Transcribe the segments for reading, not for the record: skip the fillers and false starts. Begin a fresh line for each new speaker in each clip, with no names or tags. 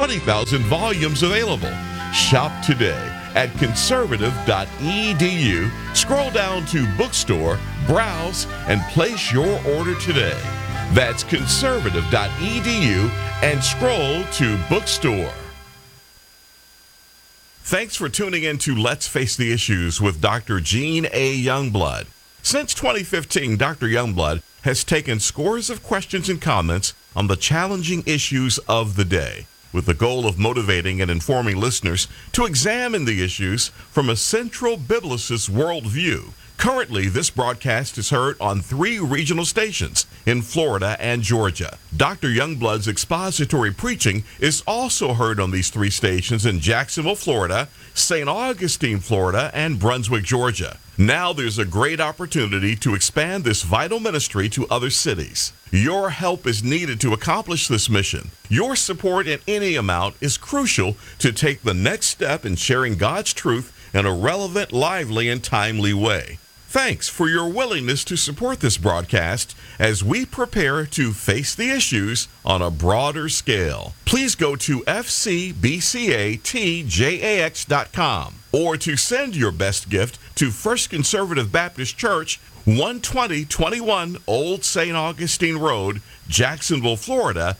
20,000 volumes available. Shop today at conservative.edu. Scroll down to Bookstore, browse, and place your order today. That's conservative.edu and scroll to Bookstore. Thanks for tuning in to Let's Face the Issues with Dr. Gene A. Youngblood. Since 2015, Dr. Youngblood has taken scores of questions and comments on the challenging issues of the day, with the goal of motivating and informing listeners to examine the issues from a central biblicist worldview. Currently, this broadcast is heard on 3 regional stations in Florida and Georgia. Dr. Youngblood's expository preaching is also heard on these 3 stations in Jacksonville, Florida, St. Augustine, Florida, and Brunswick, Georgia. Now there's a great opportunity to expand this vital ministry to other cities. Your help is needed to accomplish this mission. Your support in any amount is crucial to take the next step in sharing God's truth in a relevant, lively, and timely way. Thanks for your willingness to support this broadcast as we prepare to face the issues on a broader scale. Please go to fcbcatjax.com or to send your best gift to First Conservative Baptist Church, 12021 Old St. Augustine Road, Jacksonville, Florida,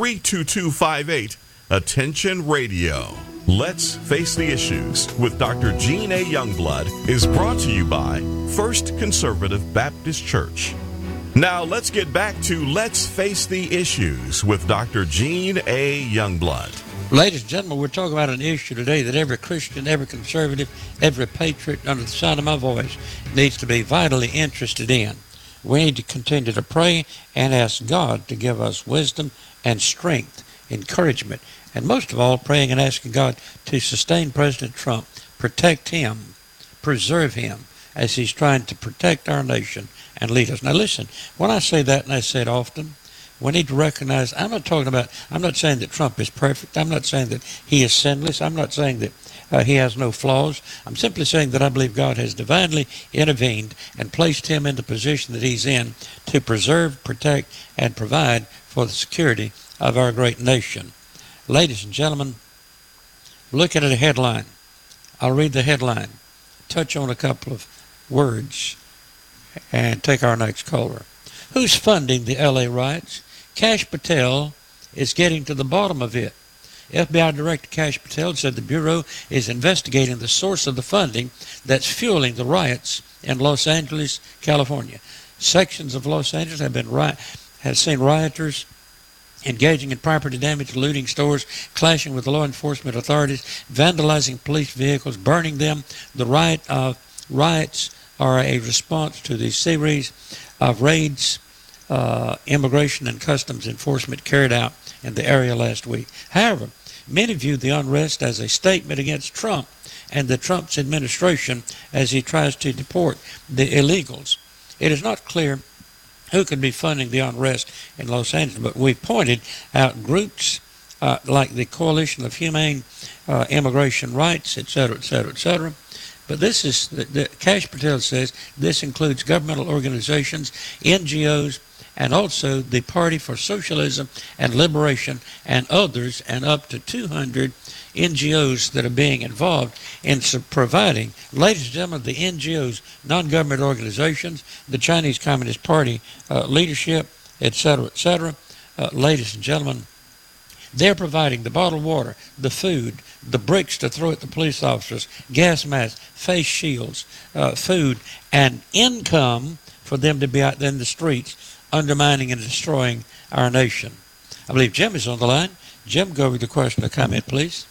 32258. Attention Radio. Let's Face the Issues with Dr. Gene A. Youngblood is brought to you by First Conservative Baptist Church. Now let's get back to Let's Face the Issues with Dr. Gene A. Youngblood.
Ladies and gentlemen, we're talking about an issue today that every Christian, every conservative, every patriot under the sound of my voice needs to be vitally interested in. We need to continue to pray and ask God to give us wisdom and strength, encouragement, and most of all, praying and asking God to sustain President Trump, protect him, preserve him, as he's trying to protect our nation and lead us. Now listen, when I say that, and I say it often, we need to recognize, I'm not saying that Trump is perfect. I'm not saying that he is sinless. I'm not saying that he has no flaws. I'm simply saying that I believe God has divinely intervened and placed him in the position that he's in to preserve, protect, and provide for the security of our great nation. Ladies and gentlemen, looking at a headline. I'll read the headline, touch on a couple of words, and take our next caller. Who's funding the L.A. riots? Kash Patel is getting to the bottom of it. FBI Director Kash Patel said the Bureau is investigating the source of the funding that's fueling the riots in Los Angeles, California. Sections of Los Angeles have seen rioters engaging in property damage, looting stores, clashing with law enforcement authorities, vandalizing police vehicles, burning them. The riots are a response to the series of raids Immigration and Customs Enforcement carried out in the area last week. However, many view the unrest as a statement against Trump and the Trump's administration as he tries to deport the illegals. It is not clear who could be funding the unrest in Los Angeles, but we pointed out groups like the Coalition of Humane Immigration Rights, etc., etc., etc. But this is, Kash Patel says, this includes governmental organizations, NGOs, and also the Party for Socialism and Liberation and others, and up to 200 NGOs that are being involved in providing, ladies and gentlemen, the NGOs, non-government organizations, the Chinese Communist Party leadership, etc., etc. Ladies and gentlemen, they're providing the bottled water, the food, the bricks to throw at the police officers, gas masks, face shields, food, and income for them to be out there in the streets undermining and destroying our nation. I believe Jim is on the line. Jim, go over the question or comment, please.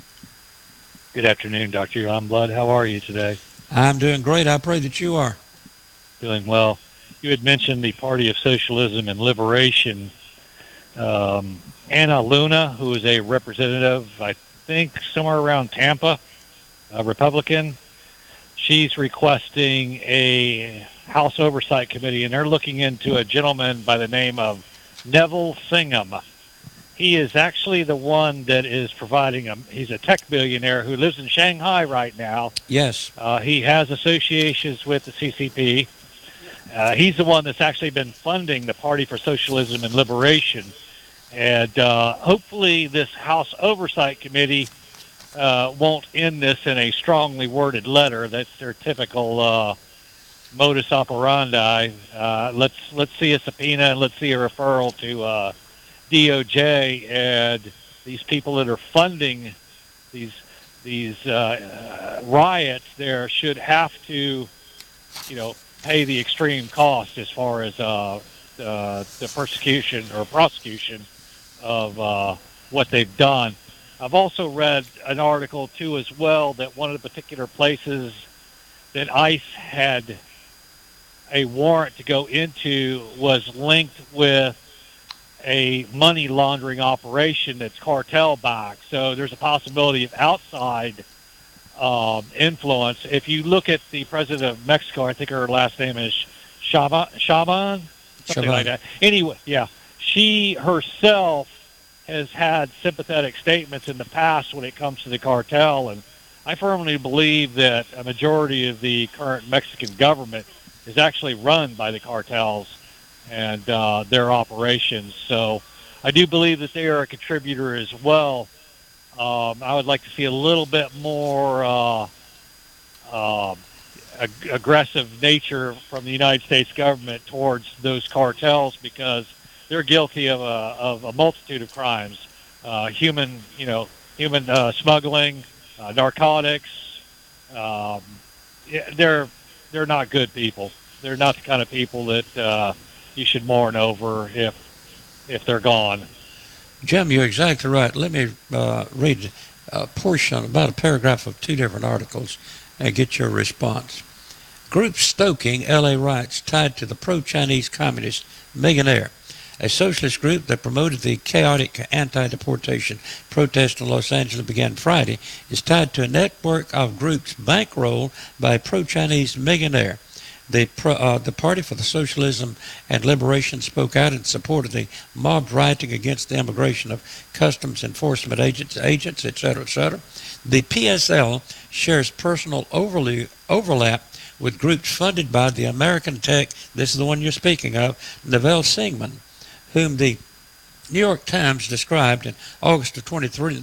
Good afternoon, Dr. Youngblood. How are you today?
I'm doing great. I pray that you are.
Doing well. You had mentioned the Party of Socialism and Liberation. Anna Luna, who is a representative, I think, somewhere around Tampa, a Republican, she's requesting a House Oversight Committee, and they're looking into a gentleman by the name of Neville Singham. He is actually the one that is providing he's a tech billionaire who lives in Shanghai right now.
Yes.
He has associations with the CCP. He's the one that's actually been funding the Party for Socialism and Liberation. And hopefully this House Oversight Committee won't end this in a strongly worded letter. That's their typical modus operandi. Let's see a subpoena and let's see a referral to DOJ, and these people that are funding these riots there should have to, pay the extreme cost as far as the persecution or prosecution of what they've done. I've also read an article too as well that one of the particular places that ICE had a warrant to go into was linked with a money laundering operation that's cartel backed. So there's a possibility of outside influence. If you look at the president of Mexico, I think her last name is Shaban, something like that. Anyway, yeah, she herself has had sympathetic statements in the past when it comes to the cartel, and I firmly believe that a majority of the current Mexican government is actually run by the cartels and their operations. So I do believe that they are a contributor as well. I would like to see a little bit more aggressive nature from the United States government towards those cartels, because they're guilty of a multitude of crimes, human smuggling, narcotics. They're not good people. They're not the kind of people that you should mourn over if they're gone.
Jim, you're exactly right. Let me read a portion, about a paragraph of two different articles, and get your response. Group stoking LA riots tied to the pro-Chinese communist millionaire. A socialist group that promoted the chaotic anti-deportation protest in Los Angeles began Friday is tied to a network of groups bankrolled by a pro-Chinese millionaire. The Party for the Socialism and Liberation spoke out in support of the mob rioting against the immigration of customs enforcement agents, etc., etc. The PSL shares personal overlap with groups funded by the American tech, this is the one you're speaking of, Naval Singman, whom the New York Times described in August of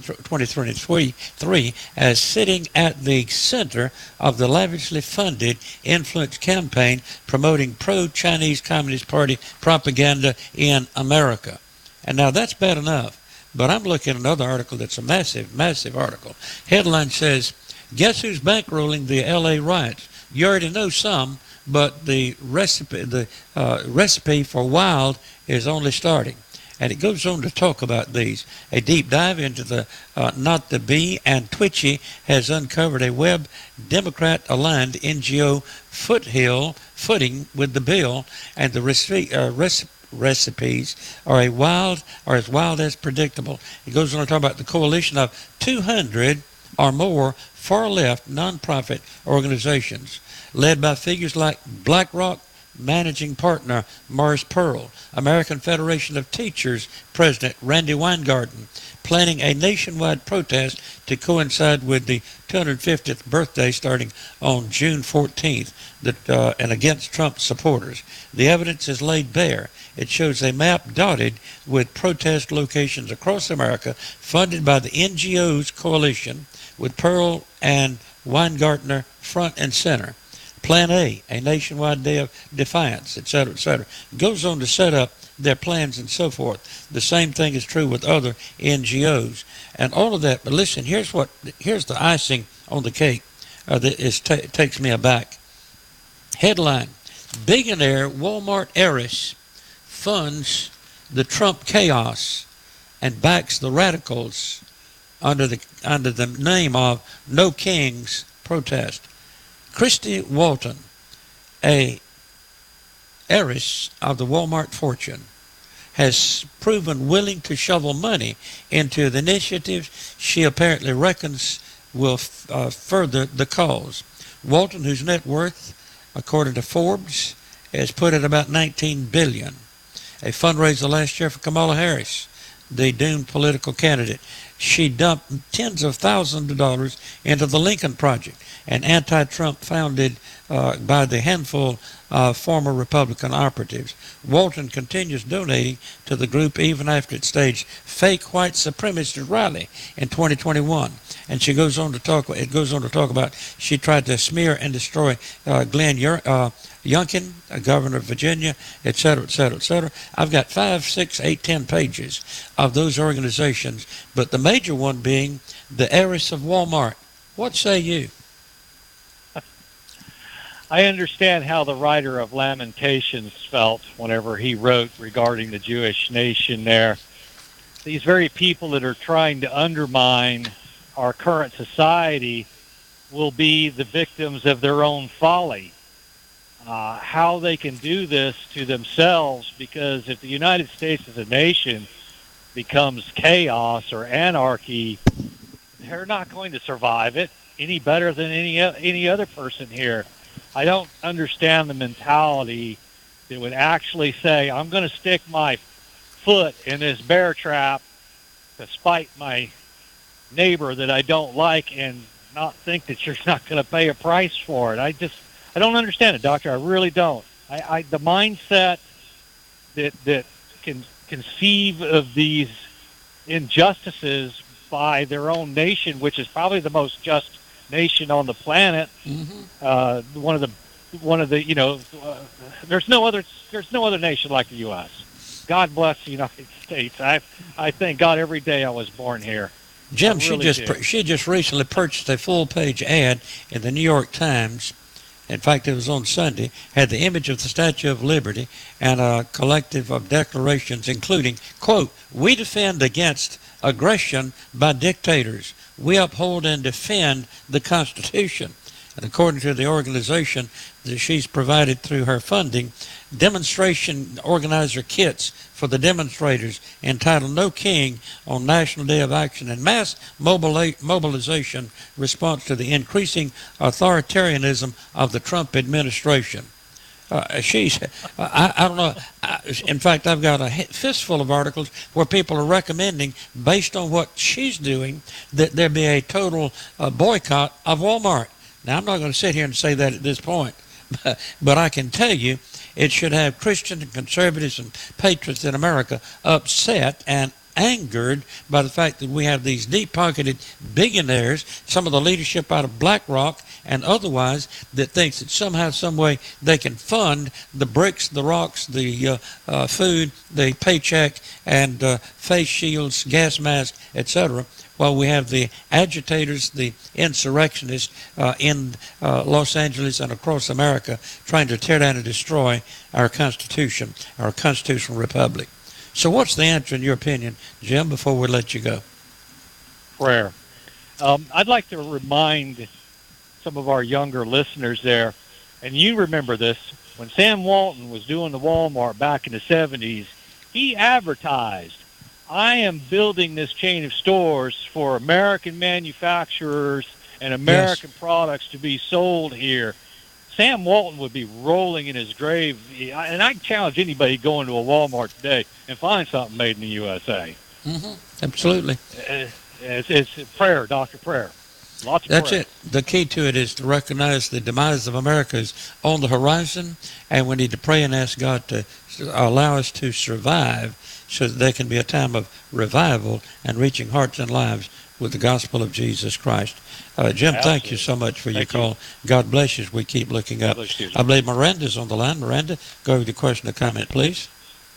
2023 as sitting at the center of the lavishly funded influence campaign promoting pro-Chinese Communist Party propaganda in America. And now that's bad enough, but I'm looking at another article that's a massive, massive article. Headline says, guess who's bankrolling the LA riots? You already know some, but the recipe for wild is only starting. And it goes on to talk about these. A deep dive into the Not the Bee and Twitchy has uncovered a web Democrat-aligned NGO footing with the bill, and the recipes are as wild as predictable. It goes on to talk about the coalition of 200 or more far-left nonprofit organizations led by figures like BlackRock managing partner Morris Pearl, American Federation of Teachers President Randy Weingarten, planning a nationwide protest to coincide with the 250th birthday starting on June 14th and against Trump supporters. The evidence is laid bare. It shows a map dotted with protest locations across America funded by the NGOs coalition, with Pearl and Weingartner front and center. Plan A nationwide day of defiance, etc., etc. Goes on to set up their plans and so forth. The same thing is true with other NGOs and all of that. But listen, here's the icing on the cake that takes me aback. Headline: billionaire Walmart heiress funds the Trump chaos and backs the radicals under the name of No Kings protest. Christy Walton, a heiress of the Walmart fortune, has proven willing to shovel money into the initiatives she apparently reckons will further the cause. Walton, whose net worth, according to Forbes, is put at about $19 billion. A fundraiser last year for Kamala Harris, the doomed political candidate. She dumped tens of thousands of dollars into the Lincoln Project, an anti-Trump funded by the handful of former Republican operatives. Walton continues donating to the group even after it staged fake white supremacist rally in 2021. And she goes on to talk. It goes on to talk about she tried to smear and destroy Glenn Youngkin, governor of Virginia, et cetera, et cetera, et cetera. I've got 5, 6, 8, 10 pages of those organizations, but the major one being the heiress of Walmart. What say you?
I understand how the writer of Lamentations felt whenever he wrote regarding the Jewish nation there. These very people that are trying to undermine our current society will be the victims of their own folly. How they can do this to themselves, because if the United States as a nation becomes chaos or anarchy, they're not going to survive it any better than any other person here. I don't understand the mentality that would actually say, I'm going to stick my foot in this bear trap to spite my neighbor that I don't like and not think that you're not going to pay a price for it. I don't understand it, Doctor. I really don't. The mindset that can conceive of these injustices by their own nation, which is probably the most just nation on the planet. Mm-hmm. One of the there's no other nation like the U.S. God bless the United States. I thank God every day I was born here.
Jim, she just recently purchased a full-page ad in the New York Times. In fact, it was on Sunday, had the image of the Statue of Liberty and a collective of declarations, including, quote, "We defend against aggression by dictators. We uphold and defend the Constitution." And according to the organization that she's provided through her funding, demonstration organizer kits for the demonstrators entitled "No King" on National Day of Action and mass mobilization response to the increasing authoritarianism of the Trump administration. I don't know. In fact, I've got a fistful of articles where people are recommending, based on what she's doing, that there be a total boycott of Walmart. Now, I'm not going to sit here and say that at this point, but I can tell you it should have Christians and conservatives and patriots in America upset and angered by the fact that we have these deep-pocketed billionaires, some of the leadership out of BlackRock and otherwise, that thinks that somehow, some way, they can fund the bricks, the rocks, the food, the paycheck, and face shields, gas masks, etc., while we have the agitators, the insurrectionists in Los Angeles and across America trying to tear down and destroy our Constitution, our constitutional republic. So what's the answer in your opinion, Jim, before we let you go?
Prayer. I'd like to remind some of our younger listeners there, and you remember this, when Sam Walton was doing the Walmart back in the 70s, he advertised, "I am building this chain of stores for American manufacturers and American products to be sold here." Sam Walton would be rolling in his grave, and I challenge anybody going to a Walmart today and find something made in the USA.
Mm-hmm. Absolutely.
It's prayer, Dr. Prayer. Lots of
That's
prayer.
it. The key to it is to recognize the demise of America is on the horizon, and we need to pray and ask God to allow us to survive so that there can be a time of revival and reaching hearts and lives with the gospel of Jesus Christ. Jim, thank you so much for your call. God bless you as we keep looking up. I believe Miranda's on the line. Miranda, go with your question or comment, please.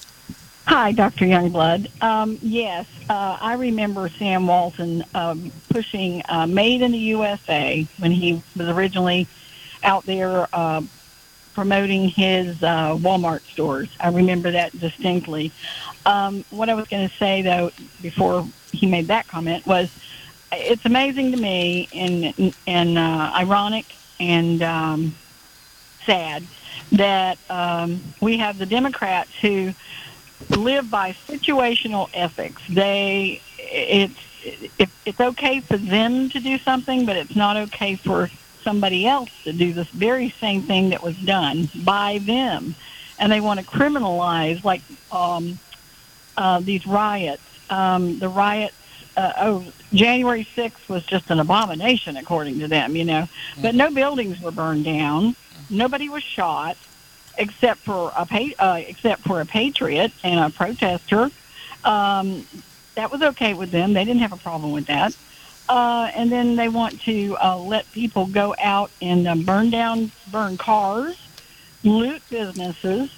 Hi, Dr. Youngblood. Yes, I remember Sam Walton pushing Made in the USA when he was originally out there promoting his Walmart stores. I remember that distinctly. What I was going to say, though, before he made that comment was, it's amazing to me and ironic and sad that we have the Democrats who live by situational ethics. It's okay for them to do something, but it's not okay for somebody else to do this very same thing that was done by them. And they want to criminalize, like these riots. The riots, January 6th was just an abomination, according to them, you know. But no buildings were burned down. Nobody was shot except for a patriot and a protester. That was okay with them. They didn't have a problem with that. And then they want to let people go out and burn cars, loot businesses.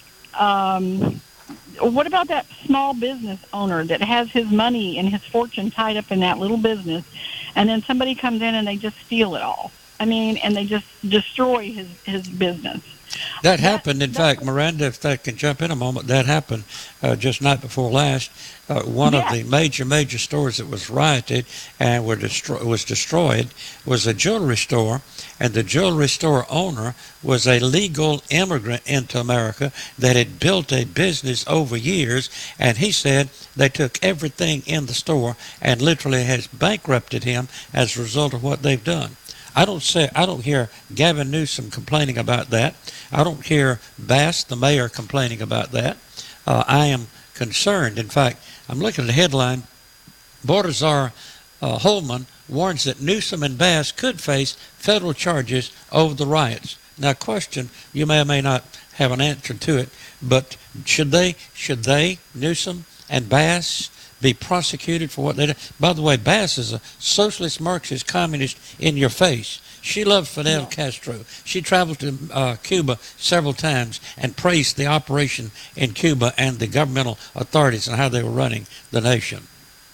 What about that small business owner that has his money and his fortune tied up in that little business, and then somebody comes in and they just steal it all? I mean, and they just destroy his business.
That happened. In fact, Miranda, if I can jump in a moment, that happened just night before last. One of the major stores that was rioted and was destroyed was a jewelry store, and the jewelry store owner was a legal immigrant into America that had built a business over years, and he said they took everything in the store and literally has bankrupted him as a result of what they've done. I don't hear Gavin Newsom complaining about that. I don't hear Bass, the mayor, complaining about that. I am concerned. In fact, I'm looking at the headline. Baltazar Holman warns that Newsom and Bass could face federal charges over the riots. Now, question, you may or may not have an answer to it, but should they, Newsom and Bass, be prosecuted for what they did? By the way, Bass is a socialist, Marxist, communist in your face. She loved Fidel Castro. She traveled to Cuba several times and praised the operation in Cuba and the governmental authorities and how they were running the nation.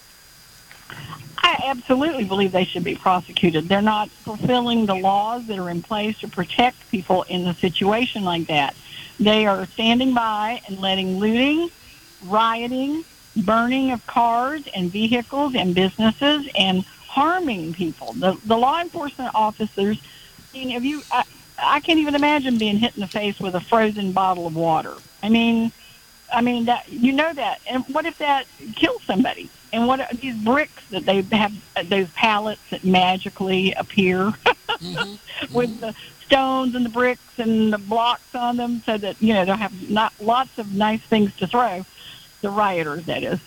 I absolutely believe they should be prosecuted. They're not fulfilling the laws that are in place to protect people in a situation like that. They are standing by and letting looting, rioting, burning of cars and vehicles and businesses and harming people. The law enforcement officers, I mean, I can't even imagine being hit in the face with a frozen bottle of water. I mean that, you know that. And what if that kills somebody? And what are these bricks that they have, those pallets that magically appear with the stones and the bricks and the blocks on them, so that, you know, they'll have not lots of nice things to throw. The rioters, that is.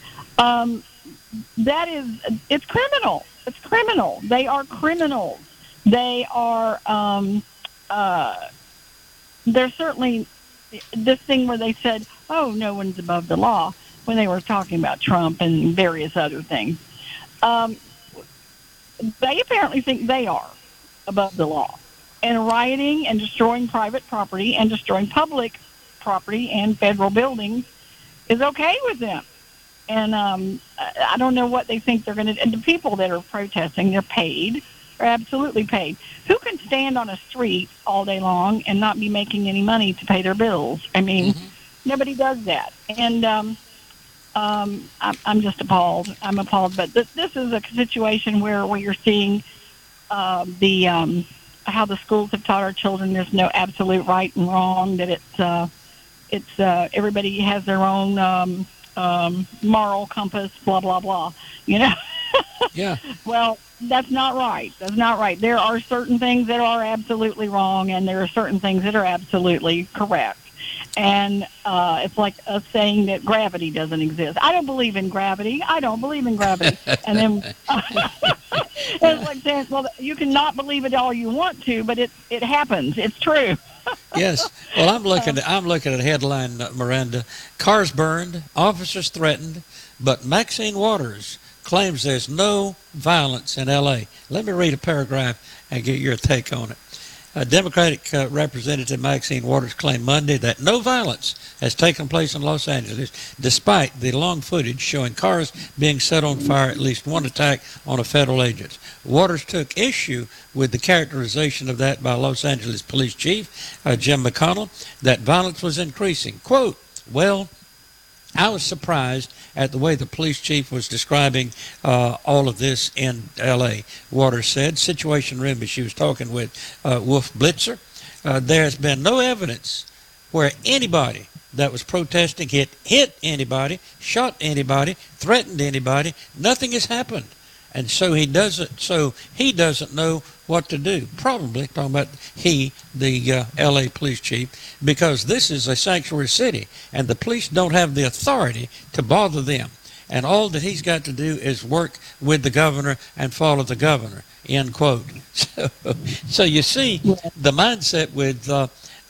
It's criminal. It's criminal. They are criminals. They are, they're certainly, this thing where they said, oh, no one's above the law, when they were talking about Trump and various other things. They apparently think they are above the law. And rioting and destroying private property and destroying public property and federal buildings is okay with them. And I don't know what they think they're going to do. And the people that are protesting, they're paid. They're absolutely paid. Who can stand on a street all day long and not be making any money to pay their bills? I mean, nobody does that. And I'm just appalled. I'm appalled. But this is a situation where you're seeing how the schools have taught our children there's no absolute right and wrong, that it's everybody has their own moral compass, blah, blah, blah, you know?
Yeah.
Well, that's not right. That's not right. There are certain things that are absolutely wrong, and there are certain things that are absolutely correct. And it's like us saying that gravity doesn't exist. I don't believe in gravity. I don't believe in gravity. And then it's like saying, well, you can not believe it all you want to, but it happens. It's true.
Yes. Well, I'm looking at a headline, Miranda. Cars burned, officers threatened, but Maxine Waters claims there's no violence in L.A. Let me read a paragraph and get your take on it. Democratic Representative Maxine Waters claimed Monday that no violence has taken place in Los Angeles, despite the long footage showing cars being set on fire, at least one attack on a federal agent. Waters took issue with the characterization of that by Los Angeles Police Chief Jim McConnell, that violence was increasing. Quote, well, I was surprised at the way the police chief was describing all of this in L.A., Waters said. Situation room, as she was talking with Wolf Blitzer. There's been no evidence where anybody that was protesting hit anybody, shot anybody, threatened anybody. Nothing has happened. And so he doesn't know what to do. Probably, talking about the L.A. police chief, because this is a sanctuary city, and the police don't have the authority to bother them. And all that he's got to do is work with the governor and follow the governor, end quote. So you see the mindset with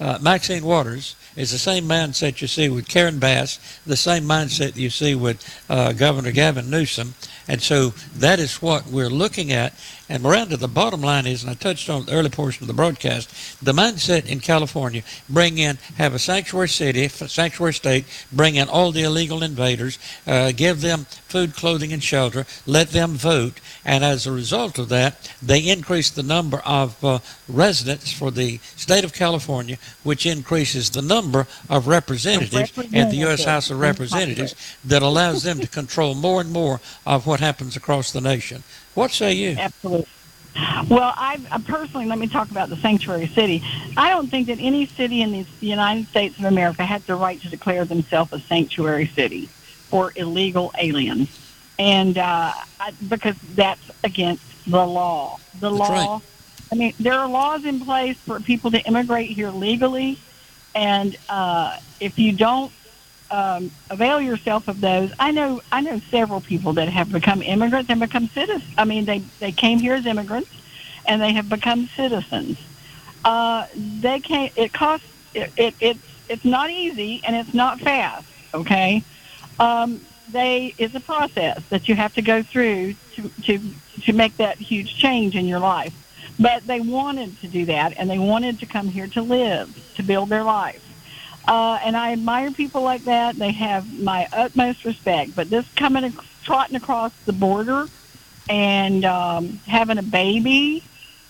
Maxine Waters is the same mindset you see with Karen Bass, the same mindset you see with Governor Gavin Newsom. And so that is what we're looking at. And Miranda, the bottom line is, and I touched on the early portion of the broadcast, the mindset in California, have a sanctuary city, sanctuary state, bring in all the illegal invaders, give them food, clothing, and shelter, let them vote, and as a result of that, they increase the number of residents for the state of California, which increases the number of representatives in the U.S. House of Representatives that allows them to control more and more of what happens across the nation. What say you?
Absolutely. Well, I personally, let me talk about the sanctuary city. I don't think that any city in the United States of America has the right to declare themselves a sanctuary city for illegal aliens, and because that's against the law.
That's right.
I mean, there are laws in place for people to immigrate here legally, and if you don't avail yourself of those, I know several people that have become immigrants and become citizens. I mean, they came here as immigrants, and they have become citizens. They can't. It costs. It's not easy, and it's not fast. Okay. It's a process that you have to go through to make that huge change in your life. But they wanted to do that, and they wanted to come here to live, to build their life. And I admire people like that. They have my utmost respect. But this trotting across the border and having a baby,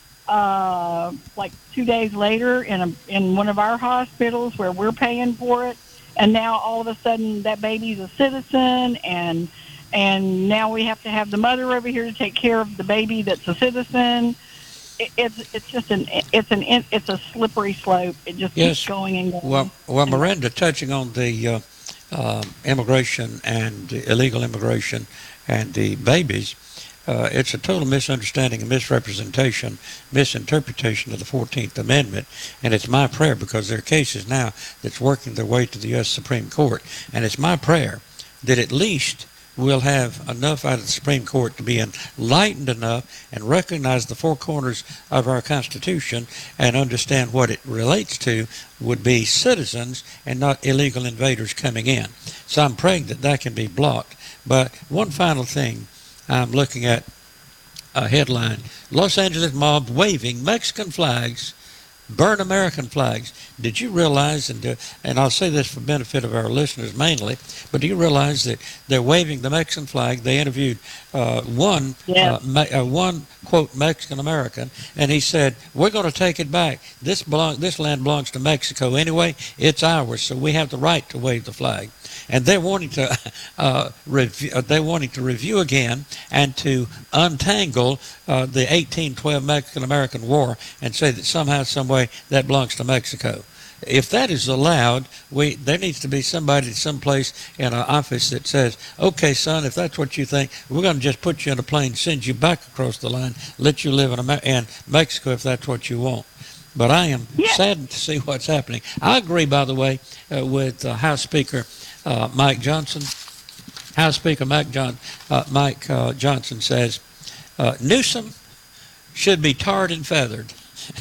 like 2 days later in one of our hospitals where we're paying for it, and now all of a sudden that baby's a citizen, and now we have to have the mother over here to take care of the baby that's a citizen. It's just it's a slippery slope. It just keeps going and going.
Well, Miranda, touching on the immigration and the illegal immigration and the babies, it's a total misunderstanding and misinterpretation of the 14th Amendment, and it's my prayer, because there are cases now that's working their way to the U.S. Supreme Court, and it's my prayer that at least we'll have enough out of the Supreme Court to be enlightened enough and recognize the four corners of our Constitution and understand what it relates to would be citizens and not illegal invaders coming in. So I'm praying that can be blocked. But one final thing, I'm looking at a headline: Los Angeles mob waving Mexican flags, burn American flags. Did you realize, and I'll say this for benefit of our listeners mainly, but do you realize that they're waving the Mexican flag? They interviewed one quote Mexican American, and he said, "We're going to take it back. This land belongs to Mexico anyway. It's ours, so we have the right to wave the flag." And they're wanting to review again and to untangle the 1812 Mexican-American War and say that somehow, some way, that belongs to Mexico. If that is allowed, there needs to be somebody someplace in our office that says, "Okay, son, if that's what you think, we're going to just put you in a plane, send you back across the line, let you live in Mexico if that's what you want." But I am saddened to see what's happening. I agree, by the way, with House Speaker Mike Johnson. House Speaker Mike Johnson says, Newsom should be tarred and feathered.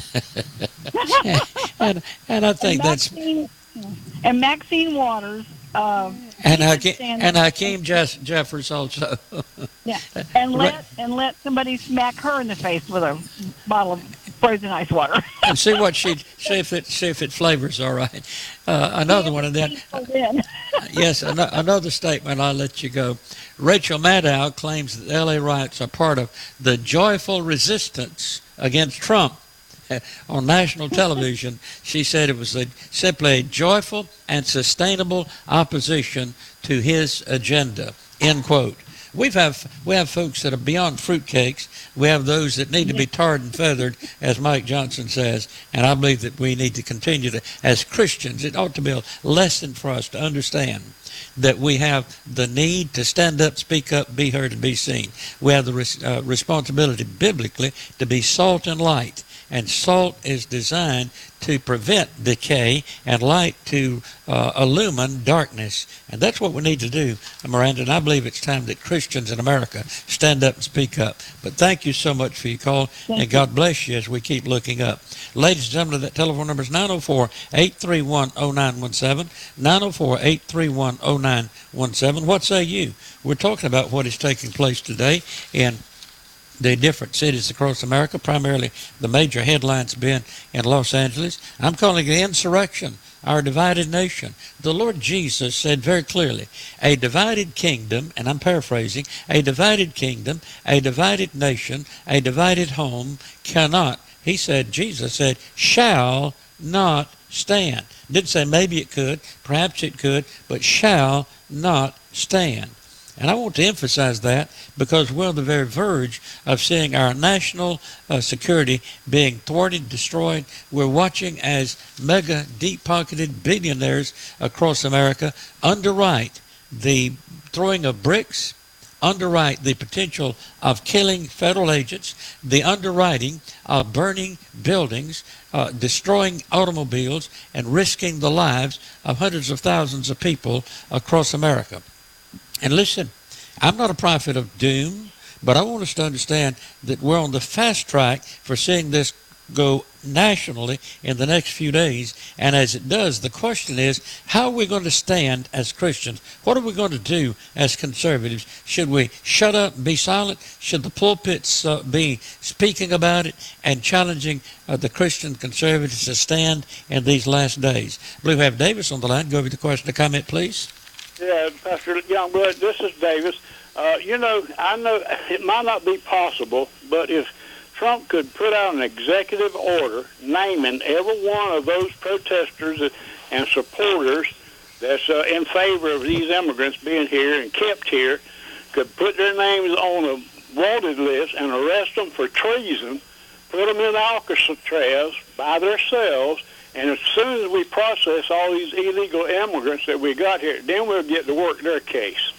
and I think
and Maxine Waters
and Hakeem Jeffers also.
Yeah, and let somebody smack her in the face with a bottle of frozen ice water.
And see if it flavors all right. Another one of that. Yes, another statement. I'll let you go. Rachel Maddow claims that LA riots are part of the joyful resistance against Trump. On national television, she said it was simply a joyful and sustainable opposition to his agenda, end quote. We have folks that are beyond fruitcakes. We have those that need to be tarred and feathered, as Mike Johnson says, and I believe that we need to continue to, as Christians, it ought to be a lesson for us to understand that we have the need to stand up, speak up, be heard, and be seen. We have the responsibility biblically to be salt and light. and salt is designed to prevent decay and light to illumine darkness. And that's what we need to do, Miranda, and I believe it's time that Christians in America stand up and speak up. But thank you so much for your call, and God bless you as we keep looking up. Ladies and gentlemen, that telephone number is 904-831-0917, 904-831-0917. What say you? We're talking about what is taking place today in the different cities across America, primarily the major headlines being in Los Angeles. I'm calling it insurrection, our divided nation. The Lord Jesus said very clearly, a divided kingdom, and I'm paraphrasing, a divided kingdom, a divided nation, a divided home cannot, he said, Jesus said, shall not stand. Didn't say maybe it could, perhaps it could, but shall not stand. And I want to emphasize that because we're on the very verge of seeing our national security being thwarted, destroyed. We're watching as mega deep-pocketed billionaires across America underwrite the throwing of bricks, underwrite the potential of killing federal agents, the underwriting of burning buildings, destroying automobiles, and risking the lives of hundreds of thousands of people across America. And listen, I'm not a prophet of doom, but I want us to understand that we're on the fast track for seeing this go nationally in the next few days. And as it does, the question is, how are we going to stand as Christians? What are we going to do as conservatives? Should we shut up and be silent? Should the pulpits be speaking about it and challenging the Christian conservatives to stand in these last days? I believe we have Davis on the line. Go over the question or comment, please.
Yeah, Pastor Youngblood, this is Davis. I know it might not be possible, but if Trump could put out an executive order naming every one of those protesters and supporters that's in favor of these immigrants being here and kept here, could put their names on a wanted list and arrest them for treason, put them in Alcatraz by themselves, and as soon as we process all these illegal immigrants that we got here, then we'll get to work their case.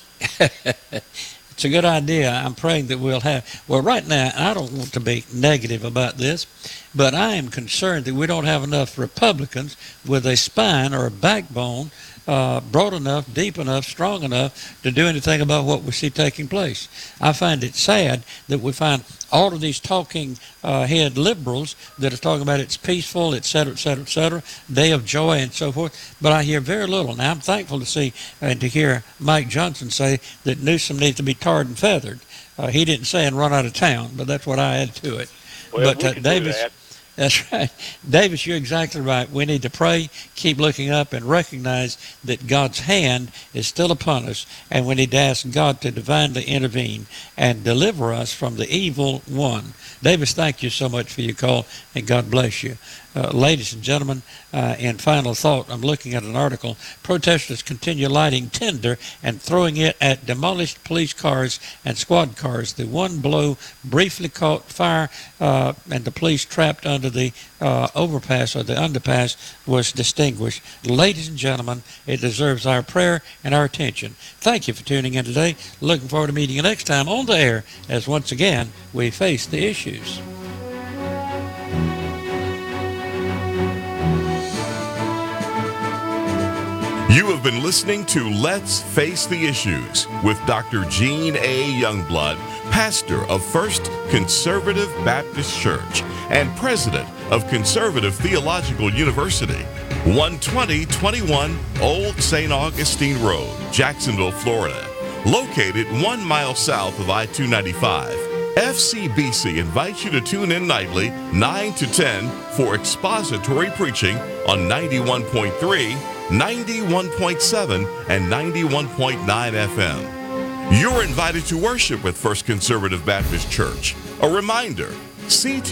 It's a good idea. I'm praying that we'll have... Well, right now, I don't want to be negative about this, but I am concerned that we don't have enough Republicans with a spine or a backbone broad enough, deep enough, strong enough to do anything about what we see taking place. I find it sad that we find all of these talking head liberals that are talking about it's peaceful, et cetera, day of joy and so forth, but I hear very little. Now, I'm thankful to see and to hear Mike Johnson say that Newsom needs to be tarred and feathered. He didn't say and run out of town, but that's what I add to it.
Well,
but Davis... That's right. Davis, you're exactly right. We need to pray, keep looking up, and recognize that God's hand is still upon us, and we need to ask God to divinely intervene and deliver us from the evil one. Davis, thank you so much for your call, and God bless you. Ladies and gentlemen, in final thought, I'm looking at an article. Protesters continue lighting tinder and throwing it at demolished police cars and squad cars. The one blow briefly caught fire, and the police trapped under the overpass or the underpass was distinguished. Ladies and gentlemen, it deserves our prayer and our attention. Thank you for tuning in today. Looking forward to meeting you next time on the air as once again we face the issues.
You have been listening to Let's Face the Issues with Dr. Gene A. Youngblood, pastor of First Conservative Baptist Church and president of Conservative Theological University, 12021 Old St. Augustine Road, Jacksonville, Florida, located 1 mile south of I-295. FCBC invites you to tune in nightly, 9 to 10, for expository preaching on 91.3, 91.7, and 91.9 FM. You're invited to worship with First Conservative Baptist Church. A reminder, CT